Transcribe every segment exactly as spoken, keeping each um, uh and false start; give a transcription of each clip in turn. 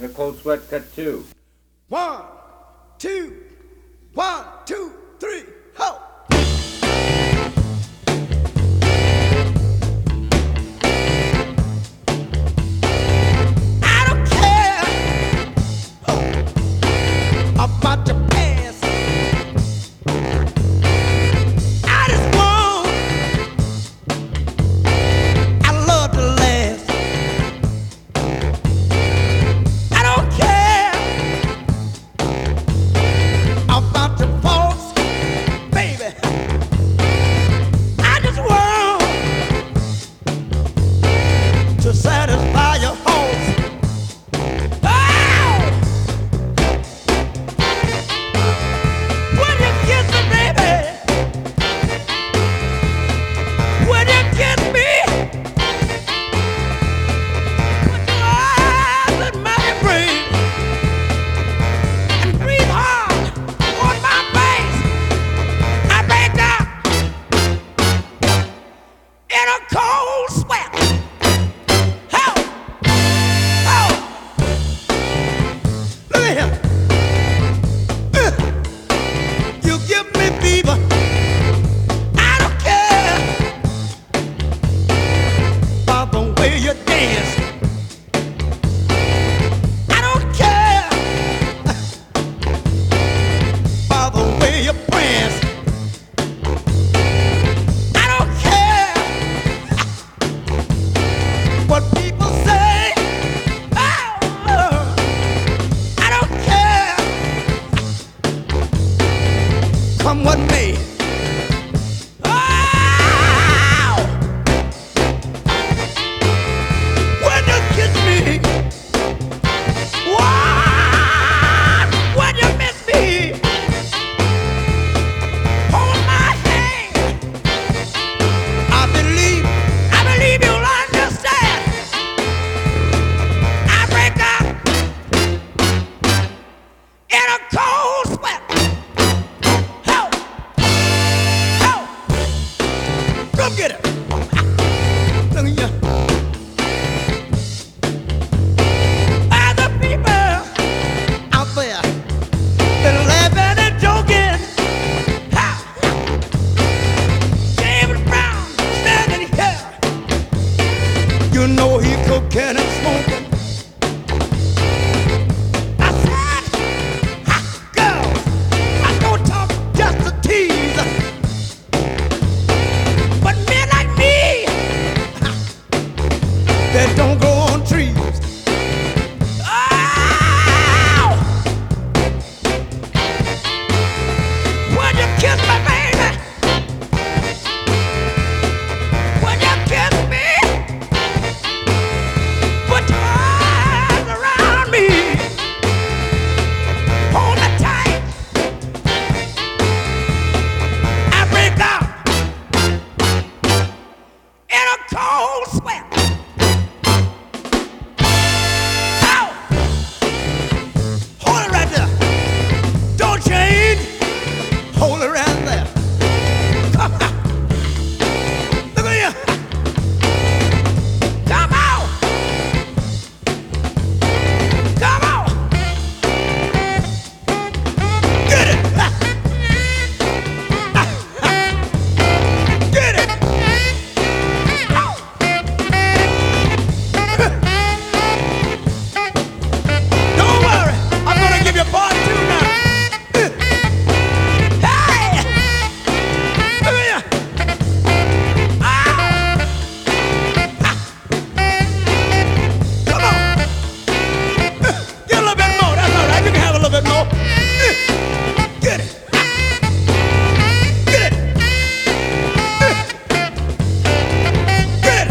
And a cold sweat cut two. One, two, one, two, three, ho! I don't care about your past. I just want our love to last. I don't care about your faults, baby. I just want to satisfy your hopes. Oh! When you kiss me, baby, when you kiss me, put your eyes in my brain and breathe hard on my face. I break out in a cold sweat. How? How? Look at him. Uh, You give me fever. I don't care about the way you dance. I don't care about the way you prance. I don't care what people say. Oh, I don't care. Come what may. Oh, when you kiss me, what? When you miss me, hold my hand. I believe, I believe you'll understand. I break out in a cold sweat. Help! Help! Come get it! Look at you. Other people out there been laughing and joking. Ha! James Brown standing here. You know he cooking and smoking. I said, ha, girls, I don't talk just to tease. But men like me, ha, they don't grow on trees. Oh! When you kiss me, baby, when you kiss me, put your arms around me, hold me tight. I break out in a cold sweat. Ow! Hold it right there. Don't change. Hold it right there. Come on. Look at you. Come on. Come on. Get it. Get it. Ow. Don't worry. I'm gonna give you part two now. Hey! Look at you. Ow. Come on. Get a little bit more. That's all right. You can have a little bit more. Get it. Get it. Get it.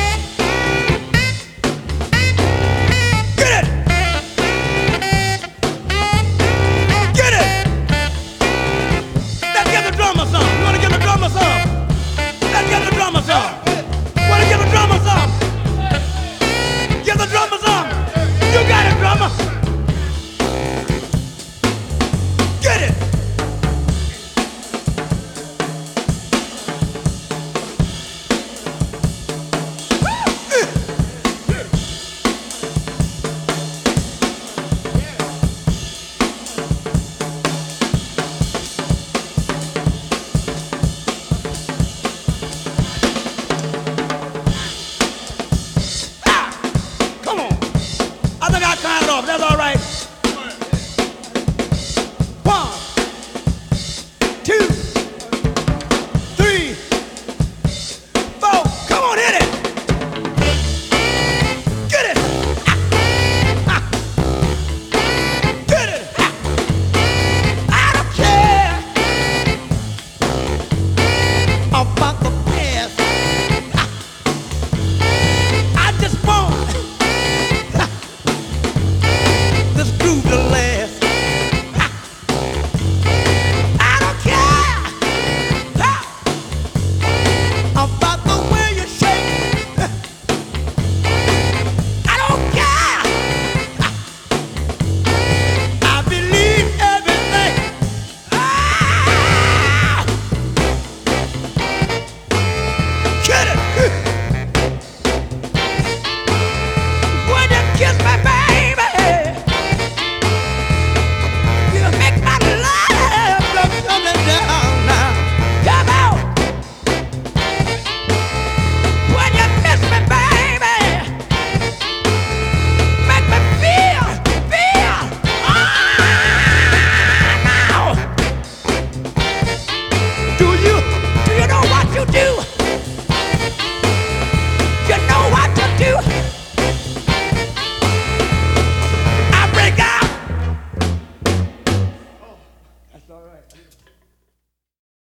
Get it. Get it. Let's give the drummer some. You wanna give the drummer some? Let's give the drummer some. Wanna give the drummer some? Give the drummer some. You got it, drummer. Get it. off. That's all